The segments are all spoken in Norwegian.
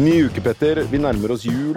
Ny uke, Petter. Vi nærmer oss jul.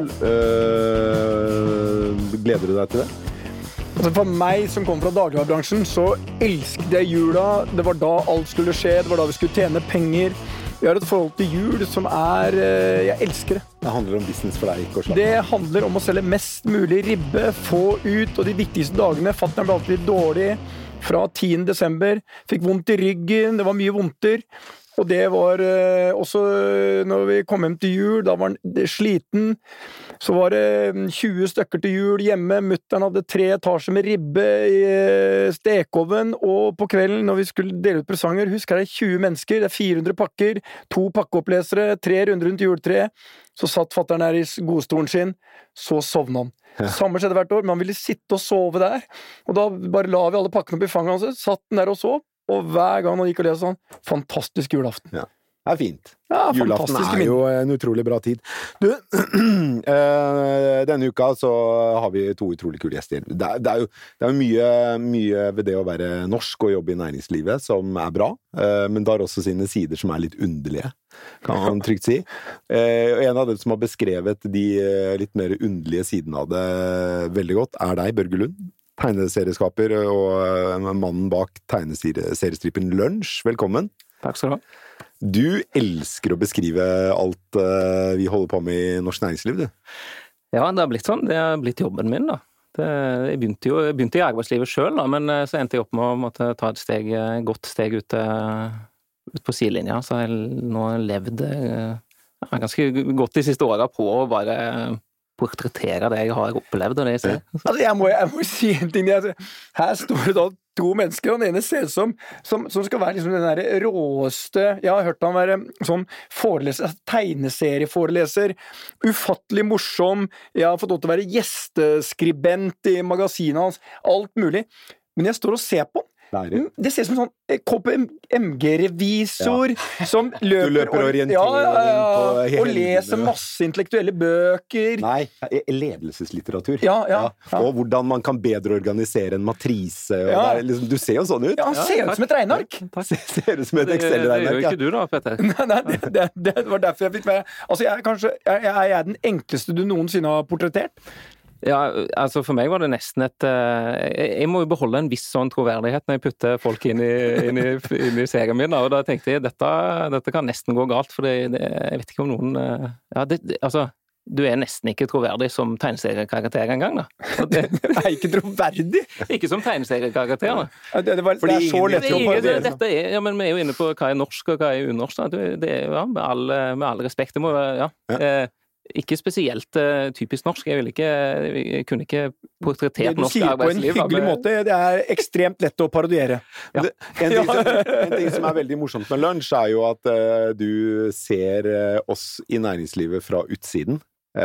Gleder du deg til det? Altså for meg som kommer fra dagligvarebransjen, så elsket jeg jula. Det var da alt skulle skje, det var da vi skulle tjene penger. Vi har et forhold til jul som jeg elsker det. Det handler om business for deg, ikke å slappe. Det handler om å selge mest mulig ribbe, få ut, og de viktigste dagene, fatteren ble alltid dårlig. Fra 10. desember, fikk vondt i ryggen, det var mye vondter. Og det var også når vi kom hjem til jul, da var han sliten. Så var det 20 stykker til jul hjemme. Mutteren hadde 3 etasjer med ribbe i stekeoven. Og på kvelden, når vi skulle dele ut presanger, husk, her er 20 mennesker, det er 400 pakker, 2 pakkeopplesere, 3 runder rundt juletreet. Så satt fatteren her i godstolen sin, så sovnet han. Ja. Samme skjedde hvert år, men han ville sitte og sove der. Og da bare la vi alle pakkene opp i fanget hans, satt den der og sov. Og hver gang han gikk og leste sånn, fantastisk julaften. Ja, det er fint. Ja, julaften er jo en utrolig bra tid. Du, denne uka så har vi 2 utrolig kule gjester. Det er jo mye ved det å være norsk og jobbe i næringslivet som er bra, men det har også sine sider som er litt underlige, kan man trygt si. En av dem som har beskrevet de litt mer underlige sidene av det veldig godt, er deg, Børge Lund. Tegneserieskaper og mannen bak tegneseriestrippen Lunsj. Velkommen. Takk skal du ha. Du elsker å beskrive alt vi holder på med i norsk næringsliv, du. Ja, det har blitt sånn. Det har blitt jobben min, da. Jeg begynte i arbeidslivet selv, da, men så endte jeg opp med å måtte ta et godt steg ut på sidelinja. Så jeg har nå levd ganske godt de siste årene på å bare portrettere det jeg har opplevd og det jeg ser. Altså, jeg må si en ting. Her står det da 2 mennesker, og den ene ser som skal være liksom den der råeste. Jeg har hørt han være sånn foreleser, tegneserieforeleser, ufattelig morsom. Jeg har fått lov til å være gjesteskribent i magasinet hans, alt mulig. Men jeg står og ser på. Det ser ut som en sånn KPMG-revisor som løper orientering og leser masse intellektuelle bøker. Nei, ledelseslitteratur. Ja. Og hvordan man kan bedre organisere en matrise. Liksom, du ser jo sånn ut. Ja, han ser ut som et regneark. Ser ut som et Excel-regneark. Det gjør ikke du da, Petter. Nei, det var derfor jeg fikk med. Altså, jeg er den enkleste du noensinne har portrettert. Ja, altså for meg var det nesten jeg må jo beholde en viss sånn troverdighet når jeg putter folk inn i serien min, og da tenkte jeg, dette kan nesten gå galt, for jeg vet ikke om noen, altså, du er nesten ikke troverdig som tegneseriekarakter engang, da. Det er ikke troverdig? Ikke som tegneseriekarakter, da. Det er så lett å parodiere. Ja, men vi er jo inne på hva er norsk og hva er unorsk, da. Det er, ja, med all respekt, det må være, ikke spesielt typisk norsk. Jeg kunne ikke portrettert norsk arbeidsliv. Det du sier på en hyggelig måte, det er ekstremt lett å parodiere. Ja. En ting som er veldig morsomt med Lunsj er jo at du ser oss i næringslivet fra utsiden.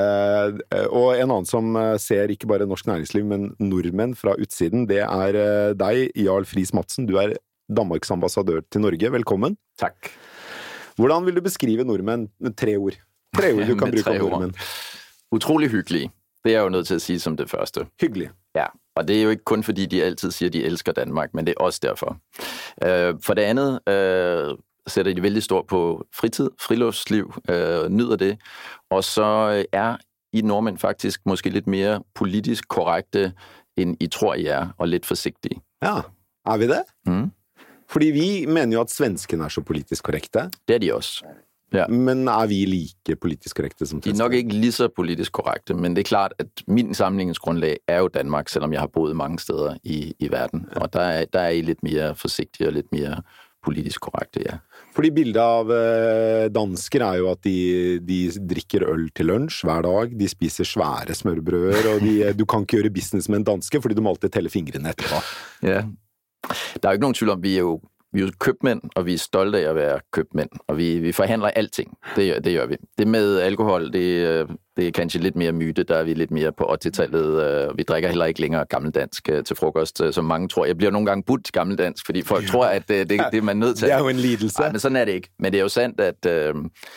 Og en annen som ser ikke bare norsk næringsliv, men nordmenn fra utsiden, det er deg, Jarl Friis-Madsen. Du er Danmarks ambassadør til Norge. Velkommen. Takk. Hvordan vil du beskrive nordmenn med 3 ord? 3 ord du kan bruke om nordmenn. Utrolig hyggelig. Det er jeg jo nødt til å si som det første. Hyggelig. Ja, og det er jo ikke kun fordi de altid sier de elsker Danmark, men det er også derfor. For det andet sætter de veldig stort på fritid, friluftsliv, nyder det, og så er I nordmenn faktisk måske litt mer politisk korrekte enn I tror I er, og litt forsiktige. Ja, er vi det? Fordi vi mener jo at svenskene er så politisk korrekte. Det er de også. Ja. Men er vi like politisk korrekte som svenskene? De er nok ikke lige så politisk korrekte, men det er klart, at min sammenligningsgrundlag er jo Danmark, selvom jeg har boet mange steder i verden. Og der er I litt mer forsiktige og litt mer politisk korrekte, ja. Fordi bildet av dansker er jo at de drikker øl til lunsj hver dag, de spiser svære smørbrøder, og du kan ikke gjøre business med en danske, fordi du må alltid telle fingrene etterpå. Ja, der er jo ikke nogen tvivl om, vi er jo købmænd, og vi er stolte af at være købmænd, og vi forhandler alting. Det gør vi. Det med alkohol, det er kanskje litt mer myte, der er vi litt mer på 80-tallet. Vi drikker heller ikke længere gammeldansk til frokost, som mange tror. Jeg bliver nogle gange budt gammeldansk, fordi folk tror, at det er man nødt til. Det er jo en lidelse. Nej, men sådan er det ikke. Men det er jo sandt,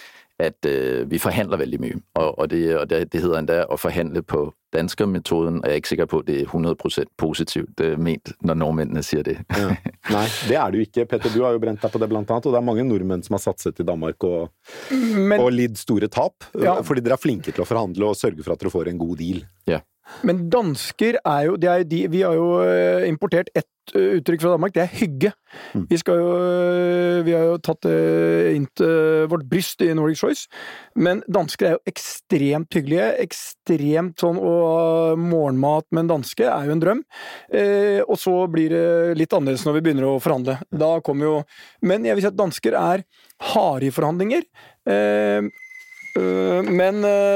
at vi forhandler veldig mye. Og det hedder endda at forhandle på danskermetoden, og jeg er ikke sikker på, at det er 100% positivt ment, når nordmændene siger det. Ja. Nei, det er det jo ikke. Petter, du har jo brent deg på det blant annet, og det er mange nordmenn som har satset i Danmark og lidd store tap, fordi dere er flinke til å forhandle og sørge for at dere får en god deal. Ja. Men dansker er jo, vi har jo importert ett uttrykk fra Danmark, det er hygge. Vi har jo tatt inn til vårt bryst i Nordic Choice, men dansker er jo ekstremt hyggelige, ekstremt sånn, og morgenmat med en danske er jo en drøm. Og så blir det litt annerledes når vi begynner å forhandle. Da kommer jo, men jeg vil si at dansker er harde i forhandlinger, men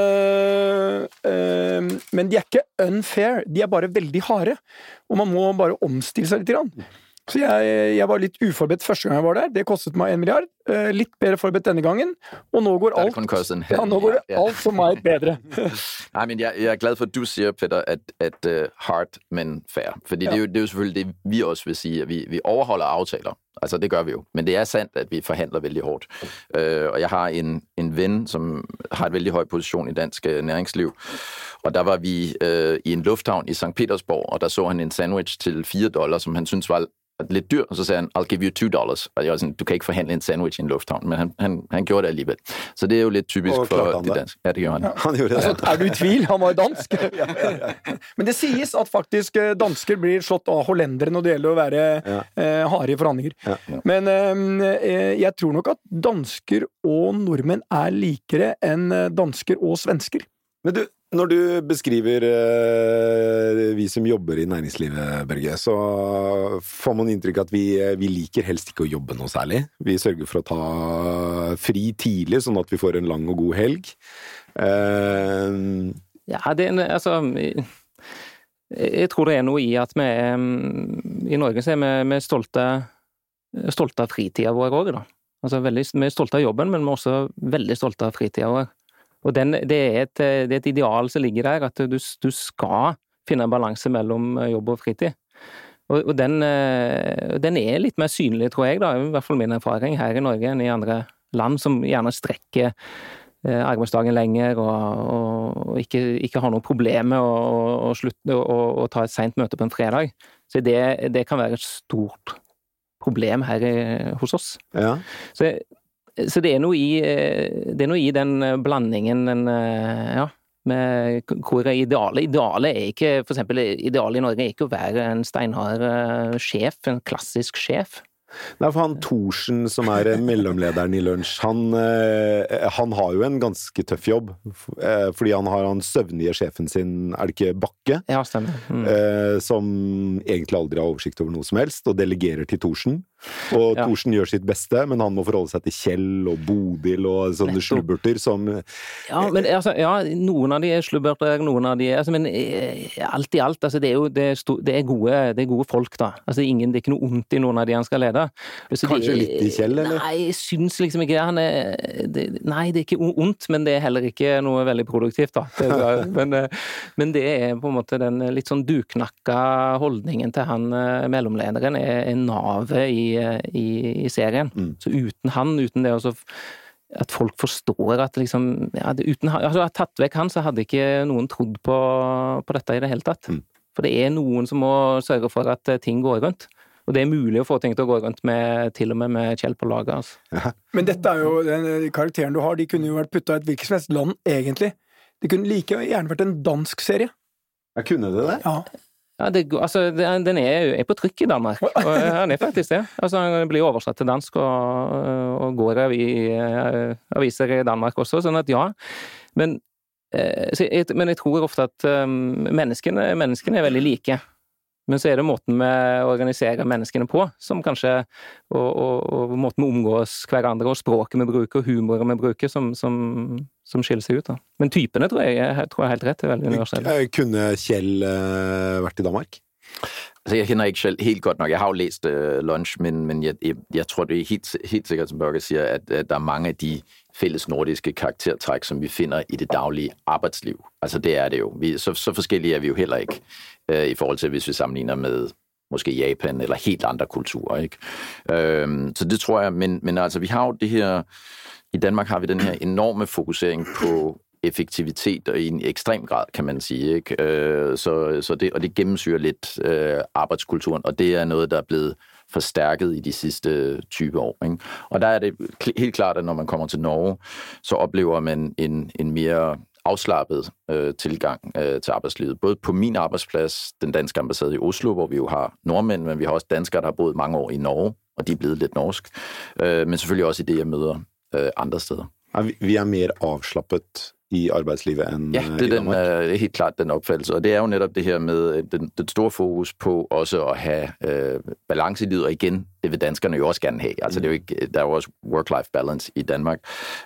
de er ikke unfair, de er bare veldig harde, og man må bare omstille seg litt grann. Så jeg var litt uforberedt første gang jeg var der, det kostet meg 1 milliard, litt bedre forberedt denne gangen, og nå går alt, nå går det alt for meg bedre. Nej, men jeg er glad for, at du siger, Petter, at hard, men fair. Fordi det er jo selvfølgelig det, vi også vil sige, at vi overholder aftaler. Altså, det gør vi jo. Men det er sandt, at vi forhandler veldig hårdt. Og jeg har en ven, som har et veldig høj position i dansk næringsliv. Og der var vi i en lufthavn i St. Petersborg, og der så han en sandwich til $4, som han syntes var lidt dyr, og så sagde han, I'll give you $2. Og jeg var sådan, du kan ikke forhandle en sandwich i en lufthavn, men han gjorde det alligevel. Så det er jo lidt typisk for det danske. Ja, det gjorde han. Ja, han gjorde det. Altså, er du i tvil? Han var dansk. Men det sies at faktisk dansker blir slått av hollendere når det gjelder å være harde i forhandlinger. Men jeg tror nok at dansker og nordmenn er likere enn dansker og svensker. Men du, når du beskriver vi som jobber i næringslivet, Børge, så får man inntrykk at vi liker helst ikke å jobbe noe særlig. Vi sørger for å ta fri tidlig, sånn at vi får en lang og god helg. Ja, altså, jeg tror det er noe i at vi i Norge så er vi stolte av fritida vår også, da. Altså, vi er stolte av jobben, men vi er også veldig stolte av fritida vår. Og det er et ideal som ligger der, at du skal finne en balanse mellom jobb og fritid. Og den er litt mer synlig, tror jeg, da, i hvert fall min erfaring her i Norge enn i andre land, som gjerne strekker arbeidsdagen lenger, og ikke har noe problem med å slutte å ta et sent møte på en fredag. Så det kan være et stort problem her hos oss. Ja. Så det er noe i den blandingen, med hvor idealet er ikke, for eksempel idealet i Norge er ikke å være en steinhard sjef, en klassisk sjef. Nei, for han Thorsen, som er mellomlederen i Lunsj, han har jo en ganske tøff jobb, fordi han har han søvnige sjefen sin, er det ikke Bakke? Ja, stemmer. Som egentlig aldri har oversikt over noe som helst, og delegerer til Thorsen. Og Thorsen gjør sitt beste, men han må forholde seg til Kjell og Bodil og sånne slubberter som... Ja, men altså, noen av de er slubberter, noen av de altså, men alt i alt, altså, det er gode folk, da. Altså, det er ikke noe ondt i noen av de han skal lede. Så kanskje litt i Kjell, eller? Nei, jeg synes liksom ikke det er ikke ondt, men det er heller ikke noe veldig produktivt, da. Men det er på en måte den litt sånn duknakka holdningen til han mellomlederen er navet i serien. Så uten det også, at folk forstår at liksom, altså at tatt vekk han, så hadde ikke noen trodd på dette i det hele tatt. For det er noen som må sørge for at ting går rundt. Og det er mulig å få ting til å gå rundt til og med Kjell på laget. Altså. Men dette er jo, den karakteren du har, de kunne jo vært puttet i et hvilket som helst land, egentlig. Det kunne like gjerne vært en dansk serie. Ja, kunne det? Ja. Ja, den er på trykk i Danmark, og han er faktisk det. Altså, han blir oversatt til dansk og går i aviser i Danmark også, sånn at ja. Men jeg tror ofte at menneskene er veldig like. Men så er det måten vi organiserer menneskene på, som kanskje, og måten vi omgås hverandre, og språket vi bruker, og humoret vi bruker, som skiller seg ut. Da. Men typene tror jeg er helt rett, det er veldig universelt. Kunne Kjell vært i Danmark? Altså, jeg kender ikke Kjell helt godt nok. Jeg har jo læst Lunsj, men jeg tror, det er helt sikkert, som Børge siger, at der er mange af de fælles nordiske karaktertræk, som vi finder i det daglige arbejdsliv. Altså, det er det jo. Så forskellige er vi jo heller ikke, i forhold til, hvis vi sammenligner med måske Japan eller helt andre kulturer, ikke? Så det tror jeg, men altså, vi har jo det her I Danmark har vi den her enorme fokusering på effektivitet, og i en ekstrem grad, kan man sige, ikke? Det gennemsyrer lidt arbejdskulturen, og det er noget, der er blevet forstærket i de sidste 20 år. Ikke? Og der er det helt klart, at når man kommer til Norge, så oplever man en mere afslappet tilgang til arbejdslivet. Både på min arbejdsplads, den danske ambassade i Oslo, hvor vi jo har nordmænd, men vi har også danskere, der har boet mange år i Norge, og de er blevet lidt norsk. Men selvfølgelig også i det, jeg møder andre steder. Vi er mere avslappet i arbejdslivet end i Danmark. Ja, det er helt klart den opfattelse, og det er jo netop det her med den store fokus på også at have balance i livet, og igen, det vil danskerne jo også gerne have. Altså, det er jo ikke, der er jo også work-life balance i Danmark.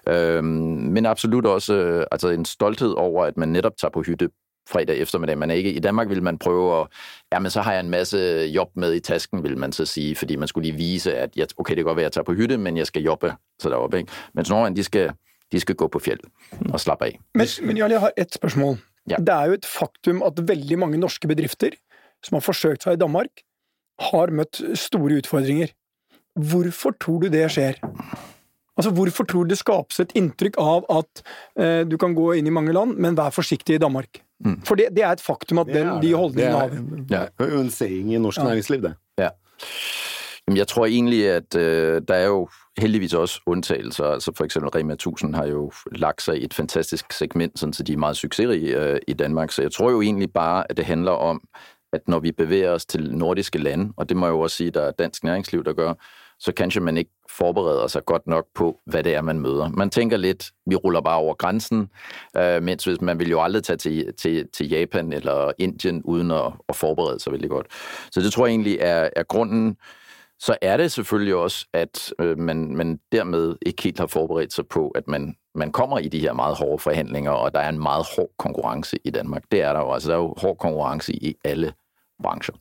Men absolut også altså en stolthed over, at man netop tager på hytte fredag eftermiddag. Man er ikke, i Danmark vil man prøve at, men så har jeg en masse job med i tasken, vil man så sige, fordi man skulle lige vise, at okay, det kan godt være, at jeg tager på hytte, men jeg skal jobbe så deroppe, ikke? Men Norge, de skal gå på fjell og slappe af. Men Jarl, jeg har et spørsmål. Ja. Det er jo et faktum at veldig mange norske bedrifter som har forsøkt seg i Danmark, har møtt store utfordringer. Hvorfor tror du det skjer? Altså, hvorfor tror du det skapes et inntrykk av at du kan gå inn i mange land, men vær forsiktig i Danmark? For det er et faktum at de holdningene har. Det er jo en saying i norsk næringsliv, det. Ja. Jeg tror egentlig, at der er jo heldigvis også undtagelser. Altså for eksempel Rema 1000 har jo lagt sig i et fantastisk segment, sådan så de er meget succesrige i Danmark. Så jeg tror jo egentlig bare, at det handler om, at når vi bevæger os til nordiske lande, og det må jeg jo også sige, der er dansk næringsliv, der gør, så kanskje man ikke forbereder sig godt nok på, hvad det er, man møder. Man tænker lidt, vi ruller bare over grænsen, mens hvis man vil jo aldrig tage til Japan eller Indien, uden at forberede sig vældig godt. Så det tror jeg egentlig er grunden. Så er det selvfølgelig også, at man dermed ikke helt har forberedt sig på, at man kommer i de her meget hårde forhandlinger, og der er en meget hård konkurrence i Danmark. Det er der jo. Altså, der er jo hård konkurrence i alle bransjer.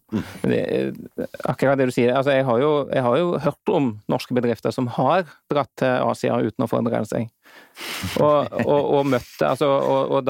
Akkurat det du sier. Altså, jeg har jo hørt om norske bedrifter som har dratt til Asia uten å forberede seg. Og møtte, altså, og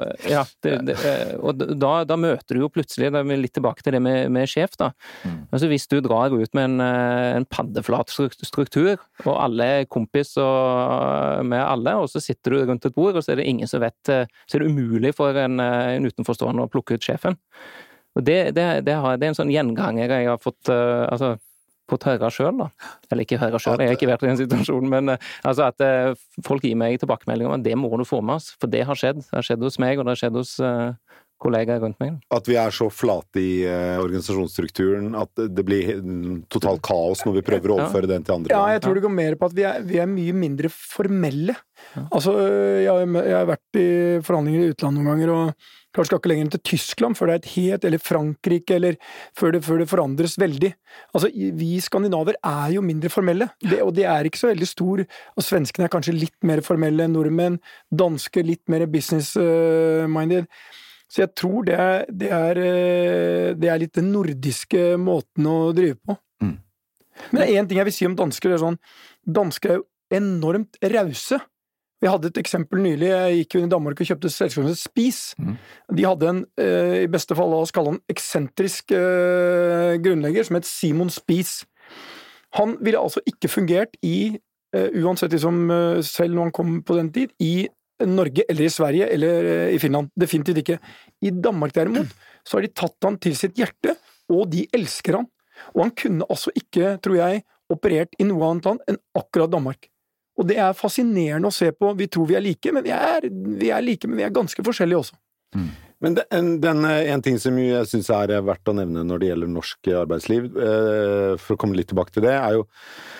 da møter du jo plutselig, da er vi litt tilbake til det med sjef da. Altså, hvis du drar ut med en paddeflat struktur, og alle er kompis med alle, og så sitter du rundt et bord, og så er det ingen som vet, så er det umulig for en utenforstående å plukke ut sjefen. Og det er en sånn gjenganger jeg har fått høre selv da. Eller ikke høre selv, jeg har ikke vært i den situasjonen, men altså at folk gir meg tilbakemelding om at det må du få med oss, for det har skjedd. Det har skjedd hos meg, og det har skjedd hos kollegaer rundt meg. At vi er så flate i organisasjonsstrukturen, at det blir totalt kaos når vi prøver å overføre den til andre. Ja, jeg tror det går mer på at vi er mye mindre formelle. Altså, jeg har vært i forhandlinger i utlandet noen ganger, og kanskje skal ikke lenger enn til Tyskland, før det er et helt, eller Frankrike, eller før det forandres veldig. Altså, vi skandinaver er jo mindre formelle, og det er ikke så veldig stor, og svenskene er kanskje litt mer formelle enn nordmenn, danske litt mer business-minded. Så jeg tror det er litt den nordiske måten å drive på. Men det er en ting jeg vil si om dansker, det er sånn, dansker er jo enormt rause. Vi hadde et eksempel nylig, jeg gikk jo inn i Danmark og kjøpte selskapet Spis. De hadde i beste fall, la oss kalle han eksentrisk grunnlegger, som het Simon Spis. Han ville altså ikke fungert uansett liksom, selv når han kom på den tid, i Norge eller i Sverige eller i Finland. Definitivt ikke. I Danmark derimot, så har de tatt han til sitt hjerte, og de elsker han. Og han kunne altså ikke, tror jeg, operert i noe annet land enn akkurat Danmark. Og det er fascinerende å se på. Vi tror vi er like, men vi er like, men vi er ganske forskjellige også. Men en ting som jeg synes er verdt å nevne når det gjelder norsk arbeidsliv, for å komme litt tilbake til det, er jo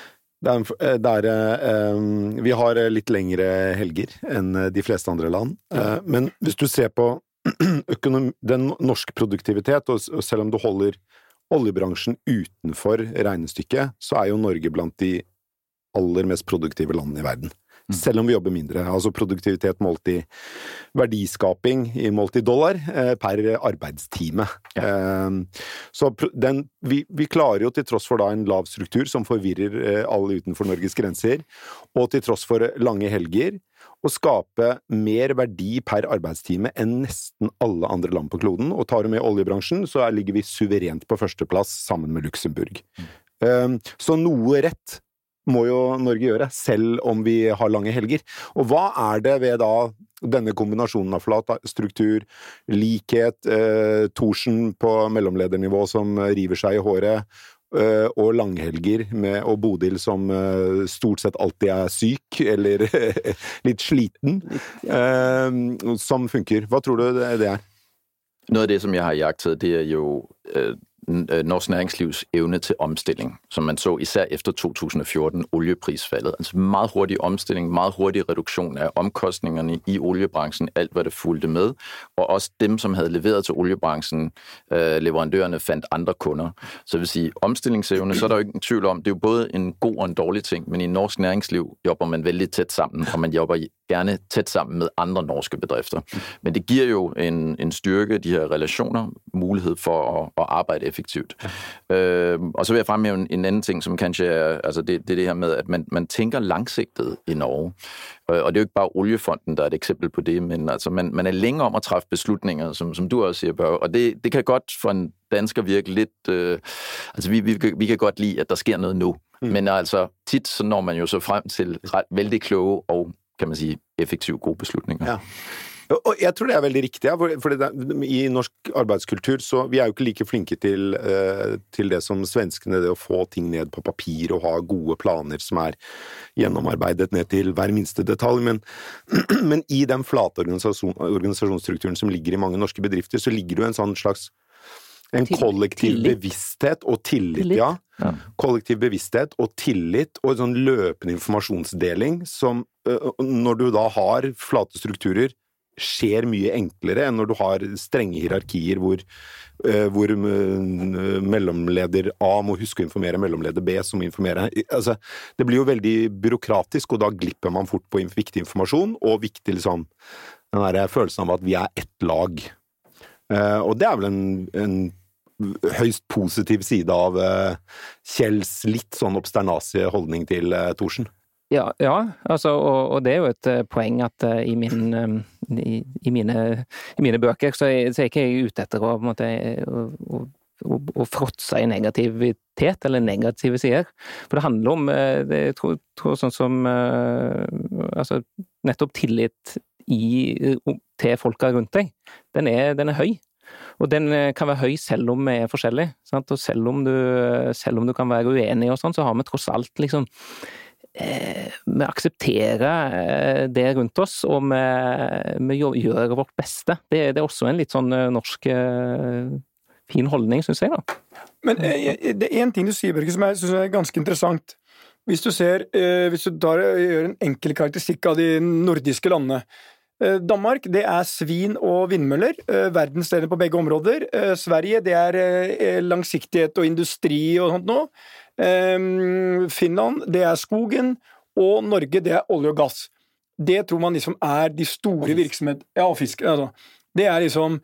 vi har litt lengre helger enn de fleste andre land. Men hvis du ser på den norske produktivitet, og selv om du holder oljebransjen utenfor regnestykket, så er jo Norge blant de aller mest produktive landene i verden. Selv om vi jobber mindre. Altså produktivitet målt i verdiskaping, målt i dollar, per arbeidstime. Så vi klarer jo til tross for da en lav struktur som forvirrer alle utenfor Norges grenser, og til tross for lange helger, å skape mer verdi per arbeidstime enn nesten alle andre land på kloden. Og tar du med oljebransjen, så ligger vi suverent på førsteplass sammen med Luxemburg. Så noe rett må jo Norge gjøre, selv om vi har lange helger. Og hva det ved da denne kombinasjonen av flat struktur, likhet, Thorsen på mellomledernivå som river seg i håret, og langhelger og Bodil som stort sett alltid syk, eller litt sliten, som funker. Hva tror du det Noget af det, som jeg har iagttaget, det jo norsk næringslivs evne til omstilling, som man så især efter 2014 olieprisfaldet. Altså meget hurtig omstilling, meget hurtig reduktion af omkostningerne i oliebranchen, alt hvad det fulgte med, og også dem, som havde leveret til oliebranchen, leverandørerne fandt andre kunder. Så vil sige, omstillingsevne, så der jo ikke en tvivl om, det jo både en god og en dårlig ting, men i norsk næringsliv jobber man vældig tæt sammen, og man jobber gerne tæt sammen med andre norske bedrifter. Men det giver jo en styrke, de her relationer, mulighed for at arbejde effektivt. Og så vil jeg fremhæve en anden ting, som kanskje altså det her med, at man tænker langsigtet i Norge. Og det jo ikke bare Oliefonden, der et eksempel på det, men altså man længe om at træffe beslutninger, som du også siger, Børge. Og det kan godt for en dansker virke lidt... altså vi kan godt lide, at der sker noget nu. Men altså tit så når man jo så frem til vældig kloge og, kan man sige, effektive gode beslutninger. Ja. Og jeg tror det veldig riktig, for i norsk arbeidskultur så vi jo ikke like flinke til det som svenskene, det å få ting ned på papir og ha gode planer som gjennomarbeidet ned til hver minste detalj, men i den flate organisasjonsstrukturen som ligger i mange norske bedrifter, så ligger det jo en sånn slags kollektiv bevissthet og tillit, ja. Kollektiv bevissthet og tillit og en sånn løpende informasjonsdeling som, når du da har flate strukturer, skjer mye enklere enn når du har strenge hierarkier hvor mellomleder A må huske å informere mellomleder B som må informere. Altså, det blir jo veldig byråkratisk, og da glipper man fort på viktig informasjon, og viktig liksom, den der følelsen av at vi ett lag. Og det vel en høyst positiv side av Kjells litt sånn obsternasige holdning til Thorsen. Ja, altså, og det jo et poeng at i mine bøker så ikke jeg ute etter å, på en måte, å fråtse i negativitet eller negative sider. For det handler om, jeg tror sånn som altså, nettopp tillit til folka rundt deg. Den er høy. Og den kan være høy selv om vi forskjellige. Sant? Og selv om du kan være uenig og sånn, så har vi tross alt liksom vi aksepterer det rundt oss, og vi gjør vårt beste. Det også en litt sånn norsk fin holdning, synes jeg da. Men det en ting du sier, Børge, som jeg synes ganske interessant. Hvis du gjør en enkel karakteristikk av de nordiske landene. Danmark, det svin og vindmøller, verdensledende på begge områder. Sverige, det langsiktighet og industri og sånt nå. Finland, det skogen, og Norge, det olje og gass. Det tror man liksom de store virksomheter. Ja, fisk, altså. Det liksom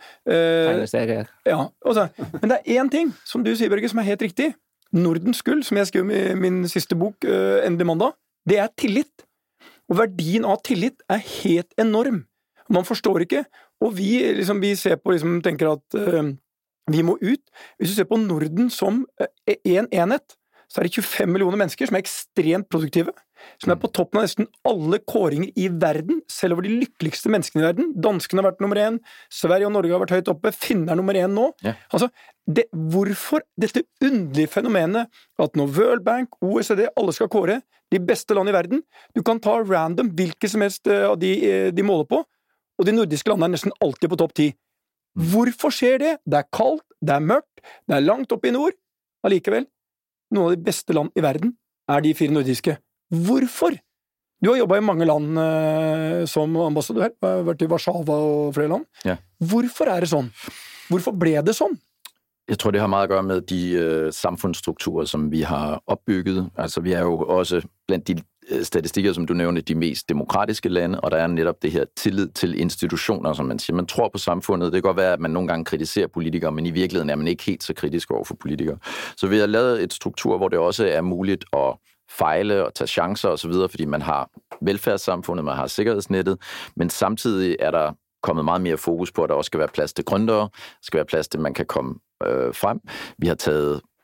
ja, også. Men det en ting, som du sier, Børge, som helt riktig. Nordens gull, som jeg skrev i min siste bok, Endelig mandag, det tillit. Og verdien av tillit helt enorm. Man forstår ikke, og vi ser på, tenker at vi må ut. Hvis du ser på Norden som en enhet, så det 25 millioner mennesker som ekstremt produktive, som på toppen av nesten alle kåringer i verden, selv over de lykkeligste menneskene i verden. Danskene har vært nummer 1, Sverige og Norge har vært høyt oppe, Finland nummer 1 nå. Ja. Altså, hvorfor dette underlige fenomenet at når World Bank, OECD, alle skal kåre de beste land i verden, du kan ta random hvilke som helst av de måler på, og de nordiske landene nesten alltid på topp 10. Hvorfor skjer det? Det kaldt, det mørkt, det langt oppe i nord, allikevel. Noen av de beste land i verden de 4 nordiske. Hvorfor? Du har jobbet i mange land som ambassadør, har vært i Warszawa og flere land. Ja. Hvorfor det sånn? Hvorfor ble det sånn? Jeg tror, det har meget at gøre med de samfundsstrukturer, som vi har opbygget. Altså, vi jo også blandt de statistikker, som du nævnte, de mest demokratiske lande, og der netop det her tillid til institutioner, som man siger. Man tror på samfundet. Det kan godt være, at man nogle gange kritiserer politikere, men i virkeligheden man ikke helt så kritisk over for politikere. Så vi har lavet et struktur, hvor det også muligt at fejle og tage chancer osv., fordi man har velfærdssamfundet, man har sikkerhedsnettet, men samtidig der kommet meget mere fokus på, at der også skal være plads til gründere, skal være plads til, at man kan komme frem. Vi har taget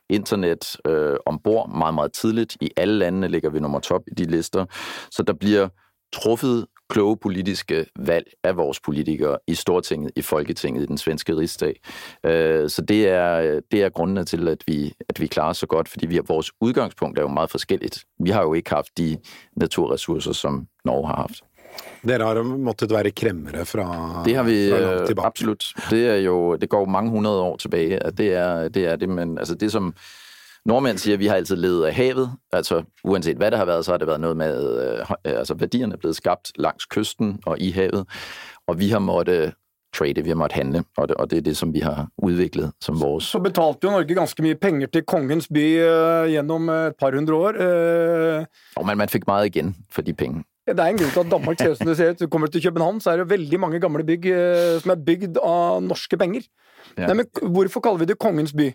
internet ombord meget, meget tidligt. I alle landene ligger vi nummer top i de lister. Så der bliver truffet kloge politiske valg af vores politikere i Stortinget, i Folketinget, i den svenske rigsdag. Så det er grundene til, at vi klarer så godt, fordi vores udgangspunkt er jo meget forskelligt. Vi har jo ikke haft de naturressourcer, som Norge har haft. Dere har måttet være kremmere fra det har vi fra absolut. Det går jo mange hundrede år tilbage, at det er det, men altså det som nordmænd siger, vi har altid levet af havet, altså uanset hvad det har været, så har det været noget med, altså værdierne er blevet skabt langs kysten og i havet, og vi har måttet trade, vi har måttet handle, og det er det, som vi har udviklet som vores. Så betalte jo Norge ganske mye penger til Kongens by gjennom et par hundre år. Og man fik meget igen for de penge. Det en grunn til at Danmark ser ut som det ser ut. Du kommer til København, så det veldig mange gamle bygg som bygd av norske penger. Ja. Nei, men hvorfor kaller vi det Kongens by?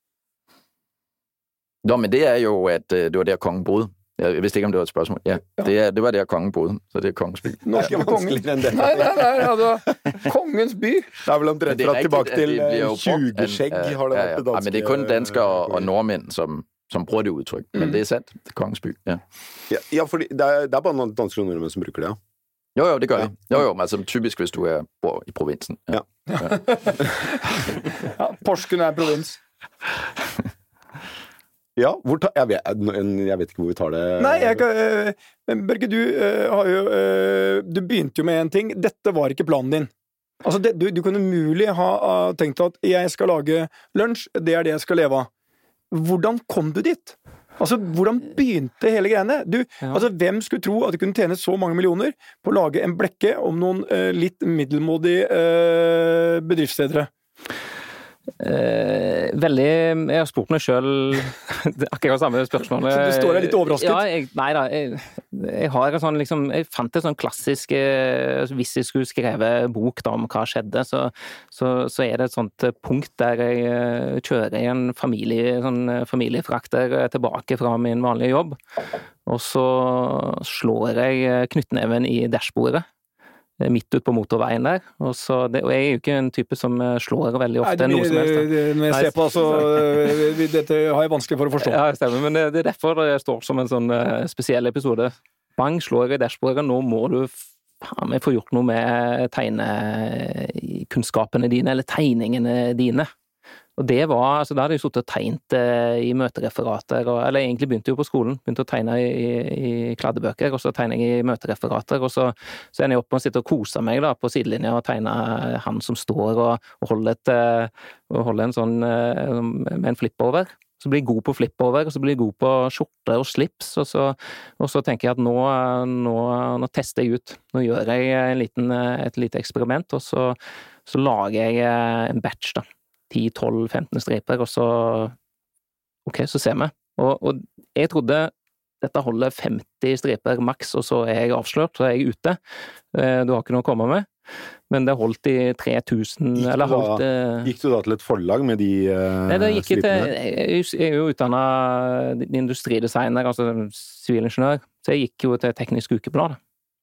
Nå, men det jo, at det var der kongen boede. Jeg vidste ikke, om det var et spørgsmål. Ja, det var der kongen boede, så det Kongens by. Norske kongen. Nei, altså, Kongens by. Det vel omtrent fra tilbake til 20-skjegg har det vært det danske. Men det kun danskere og nordmænd, som bruger det udtryk. Men det sandt, det Kongens by, ja. Ja, fordi det bare noen danske og nordmenn som bruker det, ja. Jo, det gør de. Jo, altså typisk, hvis du bor i provinsen. Ja. Ja, Porsgrunn provins. Ja, jeg vet ikke hvor vi tar det. Nei, Børge, du begynte jo med en ting. Dette var ikke planen din. Altså, du kunne mulig ha tenkt at jeg skal lage lunsj, det det jeg skal leve av. Hvordan kom du dit? Altså, hvordan begynte hele greiene? Altså, hvem skulle tro at du kunne tjene så mange millioner på å lage en blekke om noen litt middelmådige bedriftsledere? Veldig, jeg har spurt meg selv akkurat samme spørsmål. Så du står der litt overrasket? Ja, neida, jeg har en sånn liksom, jeg fant et sånn klassisk, hvis jeg skulle skrive bok da om hva skjedde, så det et sånt punkt der jeg kjører i en familiefrakter tilbake fra min vanlige jobb, og så slår jeg knyttneven i dashbordet midt ut på motorveien der, og jeg jo ikke en type som slår veldig ofte noe som helst. Når jeg ser på, dette har jeg vanskelig for å forstå. Ja, det stemmer, men det derfor det står som en sånn spesiell episode. Bang, slår i dashbordet, nå må du få gjort noe med tegnekunnskapene dine, eller tegningene dine. Og det var, altså da hadde jeg suttet og tegnet i møtereferater, eller egentlig begynte jo på skolen, begynte å tegne i kladdebøker, og så tegner jeg i møtereferater, og så ender jeg opp med å sitte og kose meg da, på sidelinja og tegne han som står og holder en sånn, med en flip-over. Så blir jeg god på flip-over, og så blir jeg god på skjorte og slips, og så tenker jeg at nå tester jeg ut. Nå gjør jeg et lite eksperiment, og så lager jeg en batch da. 10, 12, 15 striper, og så ser vi. Og jeg trodde dette holder 50 striper maks, og så jeg avslørt, så jeg ute. Du har ikke noe å komme med. Men det holdt i 3000, Gikk du da til et forlag med de stripene? Jeg jo utdannet industridesigner, altså sivilingeniør, så jeg gikk jo til Teknisk Ukeblad.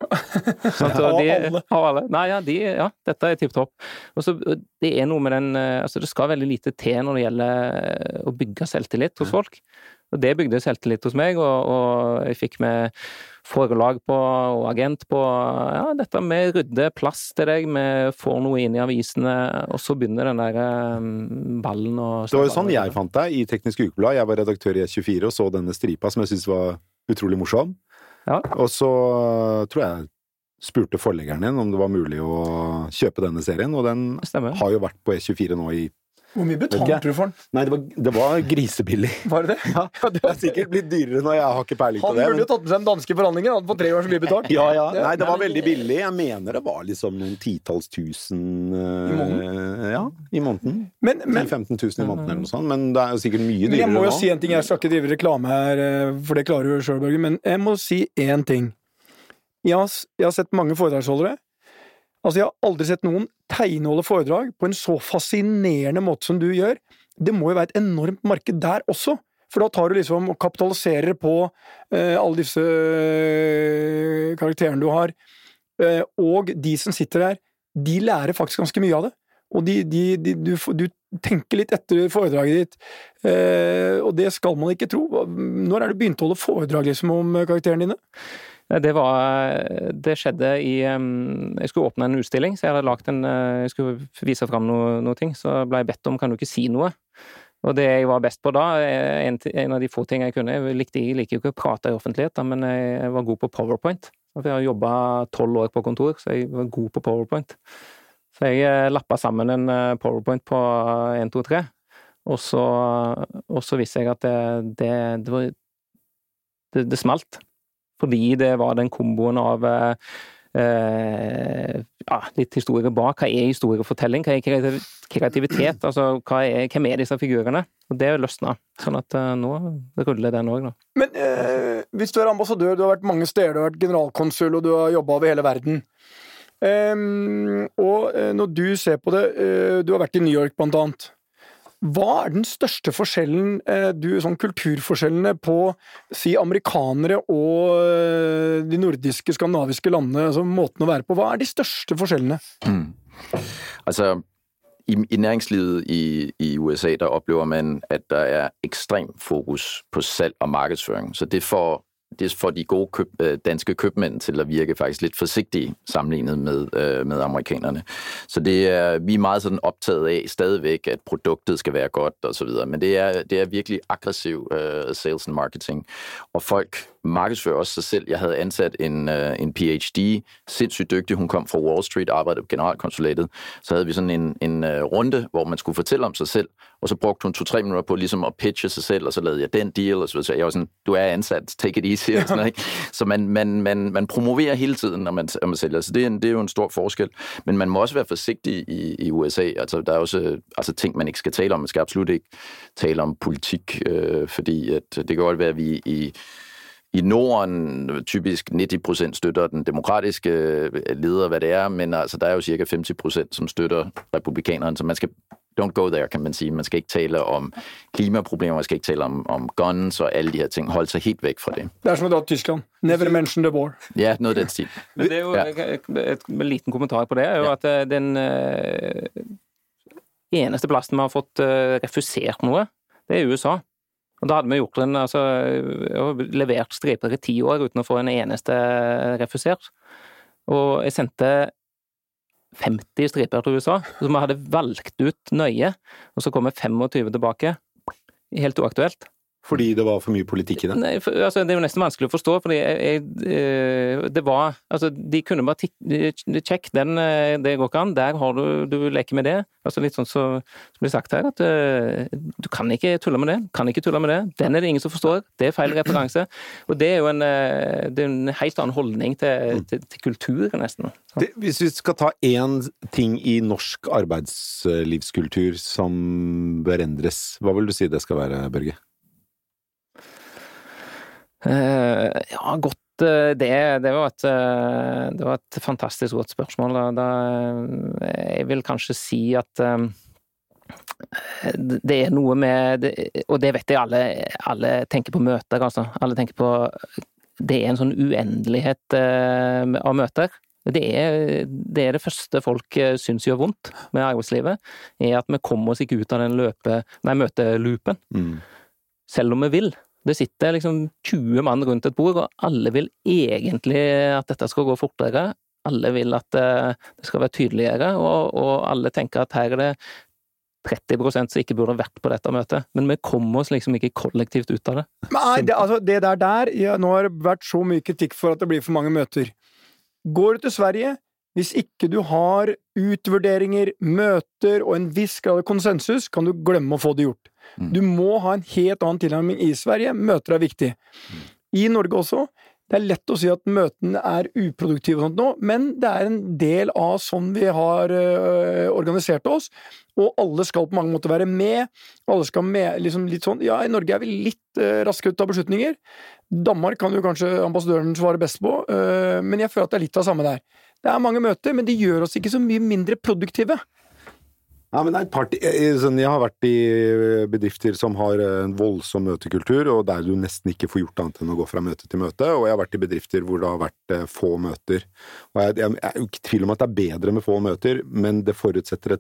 Alle. Nei, dette tipptopp. Og så det noe med den, altså det skal veldig lite til når det gjelder å bygge selvtillit hos folk. Og det bygde selvtillit hos meg, og jeg fikk med forelag på, og agent på, dette med rydde plass til deg, med får noe inn i avisene, og så begynner den der ballen og... Det var jo sånn jeg fant deg i Teknisk Ukeblad. Jeg var redaktør i S24 og så denne stripa, som jeg synes var utrolig morsom. Ja. Og så tror jeg spurte forleggeren din om det var mulig å kjøpe denne serien, og den har jo vært på S24 nå i... Hvor mye betalte du for den? Nei, det var grisebillig. Var det det? Ja, det har sikkert blitt dyrere når jeg har ikke peiling på det. Han burde jo tatt med seg en danske forhandlinger, han hadde fått 3 år så mye betalt. Ja. Nei, det var veldig billig. Jeg mener det var liksom noen titalls tusen i måneden. Ja, i måneden. 10-15 000 i måneden eller noe sånt, men det jo sikkert mye dyrere nå. Jeg må jo si en ting, jeg skal ikke drive reklame her, for det klarer du selv, Børge, men jeg må si en ting. Jeg har sett mange foredragsholdere. Altså, jeg har aldri sett noen tegneholde foredrag på en så fascinerende måte som du gjør. Det må jo være et enormt marked der også, for da tar du liksom og kapitaliserer på alle disse karakterene du har, og de som sitter der, de lærer faktisk ganske mye av det, og tenke litt etter foredraget ditt, og det skal man ikke tro. Når du begynt å holde foredrag liksom, om karakterene dine? Det skjedde jeg skulle åpne en utstilling, så jeg skulle vise frem noe ting, så ble jeg bedt om, kan du ikke si noe? Og det jeg var best på da, en av de få ting jeg kunne, jeg liker jo ikke å prate i offentlighet, da, men jeg var god på PowerPoint. Jeg har jobbet 12 år på kontor, så jeg var god på PowerPoint. Så jeg lappet sammen en PowerPoint på 1, 2, 3, og så visste jeg at det smalt. Fordi det var den komboen av litt historie bak. Hva historiefortelling? Hva kreativitet? Altså, hvem disse figurene? Og det løsnet. Sånn at nå ruller den også, da. Men hvis du ambassadør, du har vært mange steder, du har vært generalkonsul, og du har jobbet over hele verden. Og når du ser på det, du har vært i New York blant annet. Hva den største forskjellen, sånn kulturforskjellene på, si, amerikanere og de nordiske, skandinaviske landene, altså måten å være på, hva de største forskjellene? Altså, i næringslivet i USA, der oplever man, at der ekstrem fokus på salg og markedsføring, så det får de gode danske købmænd til at virke faktisk lidt forsigtige sammenlignet med amerikanerne. Så vi meget sådan optaget af stadigvæk, at produktet skal være godt og så videre. Men det er virkelig aggressiv sales and marketing. Og folk markedsfører også sig selv. Jeg havde ansat en PhD, sindssygt dygtig. Hun kom fra Wall Street, arbejdede på generalkonsulatet. Så havde vi sådan en runde, hvor man skulle fortælle om sig selv. Og så brugte hun 2-3 minutter på ligesom at pitche sig selv, og så lavede jeg den deal, og så videre. Så jeg var sådan, du er ansat, take it easy. Og sådan, ikke? Så man promoverer hele tiden, når man sælger. Så det er jo en stor forskel. Men man må også være forsigtig i USA. Altså, der er også ting, man ikke skal tale om. Man skal absolut ikke tale om politik, fordi at det kan godt være, at vi i Norden typisk 90% støtter den demokratiske leder, hvad det er, men altså, der er jo cirka 50%, som støtter republikanerne, så man skal don't go there, kan man sige. Man skal ikke tale om klimaproblemer, man skal ikke tale om guns og alle de her ting. Holde sig helt væk fra det. Det er som da Tyskland. Never mention the war. Ja, noget af den stil. Men det er jo en liten kommentar på det, er jo at den eneste plassen vi har fått refusert noe, det er USA. Og da hadde vi gjort levert striper i 10 år uten å få en eneste refusert. Og jeg sendte 50 striper til USA, som vi hadde valgt ut nøye, og så kom 25 tilbake. Helt uaktuelt. Fordi det var for mye politikk i det? Nei, altså, det er jo nesten vanskelig å forstå, fordi det var, altså, de kunne bare sjekk den, det går ikke an, der har du leker med det. Altså litt sånn som blir sagt her, at du kan ikke tulle med det, den er det ingen som forstår, det er feil referanse, og det er jo en helt annen holdning til kultur, nesten. Hvis vi skal ta en ting i norsk arbeidslivskultur som bør endres, hva vil du si det skal være, Børge? Ja, godt det var et fantastisk godt spørsmål. Jeg vil kanskje si at det er noe med det, og det vet jeg alle tenker på møter, altså. Alle tenker på det er en sånn uendelighet av møter. Det er det første folk synes gjør vondt med arbeidslivet, er at vi kommer oss ikke ut av den møteloopen. Selv om vi vil. Det sitter liksom 20 mann rundt et bord, og alle vil egentlig at dette skal gå fortere. Alle vil at det skal være tydeligere, og alle tenker at her er det 30% som ikke burde vært på dette møtet. Men vi kommer oss liksom ikke kollektivt ut av det. Nei, nå har det vært så mye kritikk for at det blir for mange møter. Går du til Sverige, hvis ikke du har utvurderinger, møter og en viss grad av konsensus, kan du glemme å få det gjort. Du må ha en helt annen tilnærming i Sverige. Møter er viktig. I Norge også. Det er lett å si at møtene er uproduktive og sånt nå, men det er en del av sånn vi har organisert oss, og alle skal på mange måter være med. Alle skal med, liksom litt sånn, ja, i Norge er vi litt raskere til å ta beslutninger. Danmark kan jo kanskje ambassadøren svare best på, men jeg føler at det er litt av samme der. Det er mange møter, men de gjør oss ikke så mye mindre produktive. Ja, men jeg har vært i bedrifter som har en voldsom møtekultur, og der du nesten ikke får gjort annet enn å gå fra møte til møte, og jeg har vært i bedrifter hvor det har vært få møter. Og jeg er jo ikke i tvil om at det er bedre med få møter, men det forutsetter et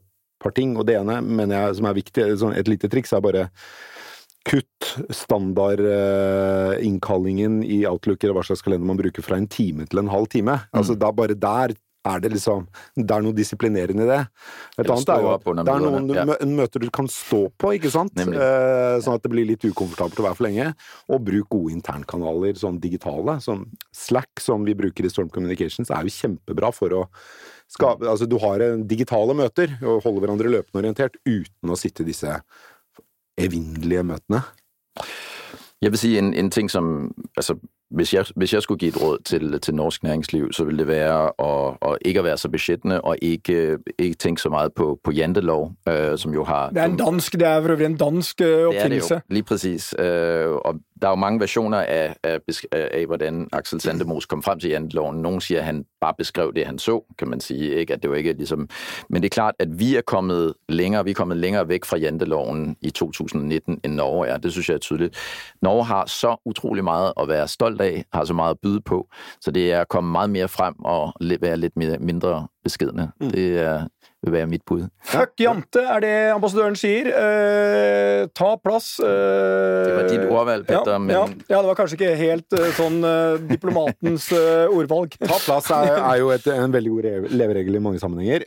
par ting, og det ene mener jeg som viktig, et lite triks bare kutt standard innkallingen i Outlook eller hva slags kalender man bruker fra en time til en halv time. Altså da bare der det liksom, det noe disiplinerende i det. Et annet jo at det noen møter du kan stå på, ikke sant? Sånn at det blir litt ukomfortabelt å være for lenge. Og bruk gode internkanaler, sånn digitale. Sånn Slack, som vi bruker i Storm Communications, jo kjempebra for å skape, altså du har digitale møter, og holder hverandre løpende orientert, uten å sitte i disse evindelige møtene. Jeg vil si en ting som, altså, hvis jeg skulle give et råd til norsk næringsliv, så ville det være at ikke være så beskyttende, og ikke tænke så meget på jantelov, som jo har... Det for øvrig en dansk oppfinnelse. Det jo, lige præcis. Og der jo mange versioner af hvordan Axel Sandemos kom frem til janteloven. Nogle siger, at han bare beskrev det, han så, kan man sige. Ikke? At det jo ikke ligesom... Men det klart, at vi kommet længere væk fra janteloven i 2019, end Norge Det synes jeg tydeligt. Norge har så utrolig meget at være stolt af, har så meget at byde på, så det kommet meget mere frem og være lidt mindre beskedne. Det vil være mit bud. Fuck jante, det ambassadøren sier. Ta plass. Det var dit ordvalg, Petter. Ja, det var kanskje ikke helt sånn diplomatens ordvalg. Ta plass jo en veldig god leveregel i mange sammenhenger.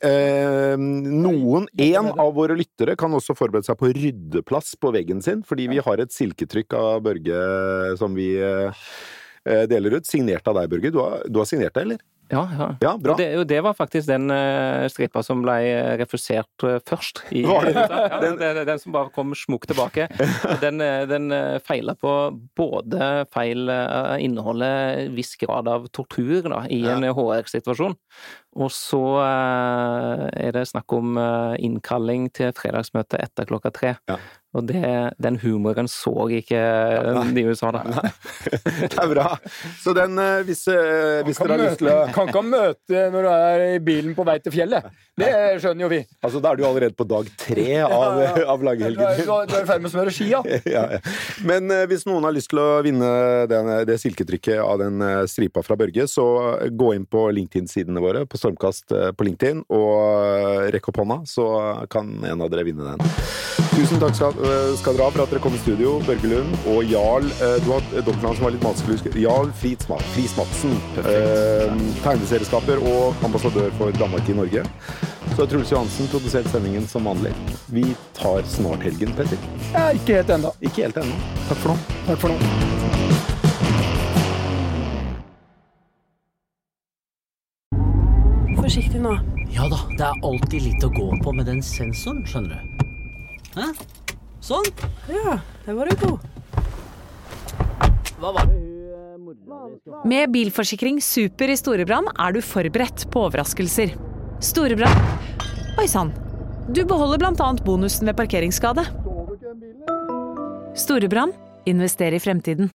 En av våre lyttere kan også forberede seg på ryddeplass på veggen sin, fordi vi har et silketrykk av Børge som vi deler ut. Signert av deg, Børge. Du har signert det, eller? Ja, bra. Det var faktisk den stripa som ble refusert først. Den som bare kom smukk tilbake. Den feilet på både feil inneholdet viss grad av tortur i en HR-situasjon. Og så det snakk om innkalling til fredagsmøte etter 3:00. Ja. Og den humoren så ikke de USA da. Det bra. Så den, hvis dere har lyst til å... Kan ikke ha møte når du i bilen på vei til fjellet. Det skjønner jo vi. Altså, da du allerede på dag 3 av langhelgen. Du i ferd med å smøre ski, ja. Men hvis noen har lyst til å vinne det silketrykket av den stripa fra Børge, så gå inn på LinkedIn-sidene våre, på Stormkast på LinkedIn, og rekk opp hånda, så kan en av dere vinne den. Tusen takk skal dere ha for at dere kom i studio, Børge Lund og Jarl. Du har dobbeltnavn som var litt vanskelig. Jarl Friis Madsen, tegneserieskaper og ambassadør for Danmark i Norge. Så Truls Johansen produsert sendingen som vanlig. Vi tar snart helgen, Petter. Ja, ikke helt enda. Ikke helt enda. Takk for nå. Takk for nå. Forsiktig nå. Ja da, det alltid litt å gå på med den sensoren, skjønner du. Hæ? Sånn? Ja, det var du god. Hva var det? Med bilforsikring Super i Storebrand du forberedt på overraskelser. Storebrand. Oi sann. Du beholder blant annet bonusen ved parkeringsskade. Storebrand. Invester i fremtiden.